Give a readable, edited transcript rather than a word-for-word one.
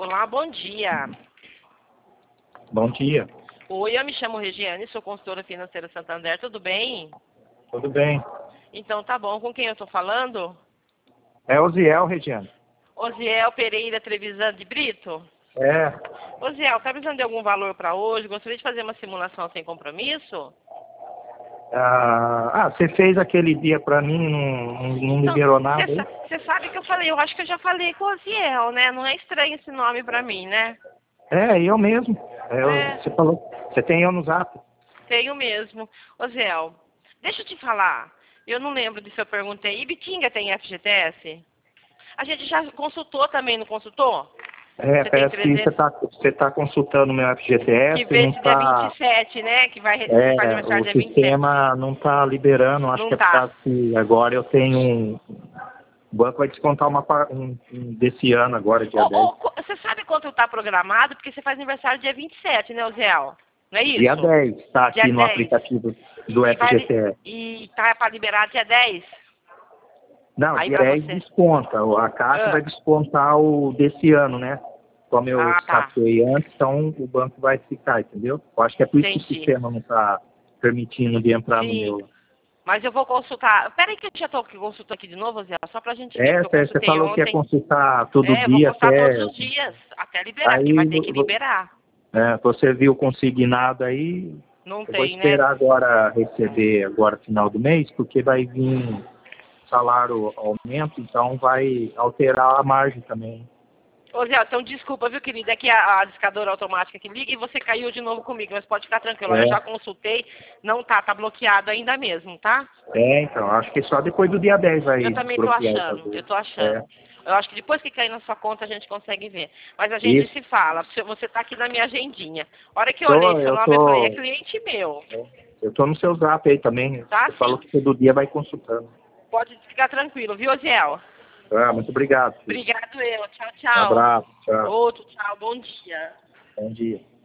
Olá, bom dia. Bom dia. Oi, eu me chamo Regiane, sou consultora financeira Santander, tudo bem? Tudo bem? Então tá bom, com quem eu tô falando? É Oziel, Regiane. Osiel Pereira Trevisan de Brito? É. Osiel, tá precisando de algum valor para hoje? Gostaria de fazer uma simulação sem compromisso? Você fez aquele dia pra mim, não Então, liberou nada aí? você sabe que eu acho que eu já falei com o Osiel, né? Não é estranho esse nome para mim, né? É, eu mesmo. É, Você falou. Você tem eu no zap? tenho mesmo. Osiel, deixa eu te falar. Eu não lembro se eu perguntei. Ibitinga tem FGTS? A gente já consultou também, não consultou? É, Você tem parece que 300, você tá consultando meu que FGTS, não vence dia tá. 27, né? Que faz aniversário O dia 27. sistema não tá liberando, acho Não que é por tá. causa que agora eu tenho O banco vai descontar desse ano agora, dia 10. Você sabe quanto tá programado? Porque você faz aniversário dia 27, né, Osiel? Não é Dia isso? 10 tá Dia aqui no 10. aplicativo do E, FGTS. e tá para liberar dia 10? Não, Aí dia para 10 você. desconta. A Caixa Ah, vai descontar o desse ano, né? Como eu tá. saquei antes, então o banco vai ficar, entendeu? Eu acho que é por isso que o Entendi. sistema não está permitindo de entrar no Sim. meu. Mas eu vou consultar. Peraí que eu já tô consultando aqui de novo, Osiel, só pra gente ver, É, porque eu você consultei falou que ia ontem. consultar todo É, eu vou dia consultar todos até. os dias, até liberar, porque vai Aí ter que liberar. você viu consignado aí. Não Eu vou tem, né? esperar agora receber agora final do mês, porque vai vir salário aumento, então vai alterar a margem também. Ô Zé, então desculpa, viu, querida, é que a discadora automática que liga e você caiu de novo comigo, mas pode ficar tranquilo, eu já É, consultei, não tá bloqueado ainda mesmo, tá? então, acho que só depois do dia 10 vai Eu também tô desbloquear o achando, bagulho. eu tô É, achando. Eu acho que depois que cair na sua conta a gente consegue ver. Mas a gente isso. se fala, você tá aqui na minha agendinha. A hora que eu olhei seu Eu nome, eu falei, é tô, cliente meu, eu tô no seu zap aí também. tá? Você falou Sim. que todo dia vai consultando. Pode ficar tranquilo, viu, Ziel? Muito obrigado, filho. Obrigado eu, tchau, Um tchau. abraço, tchau. Outro, tchau, bom dia. Bom dia.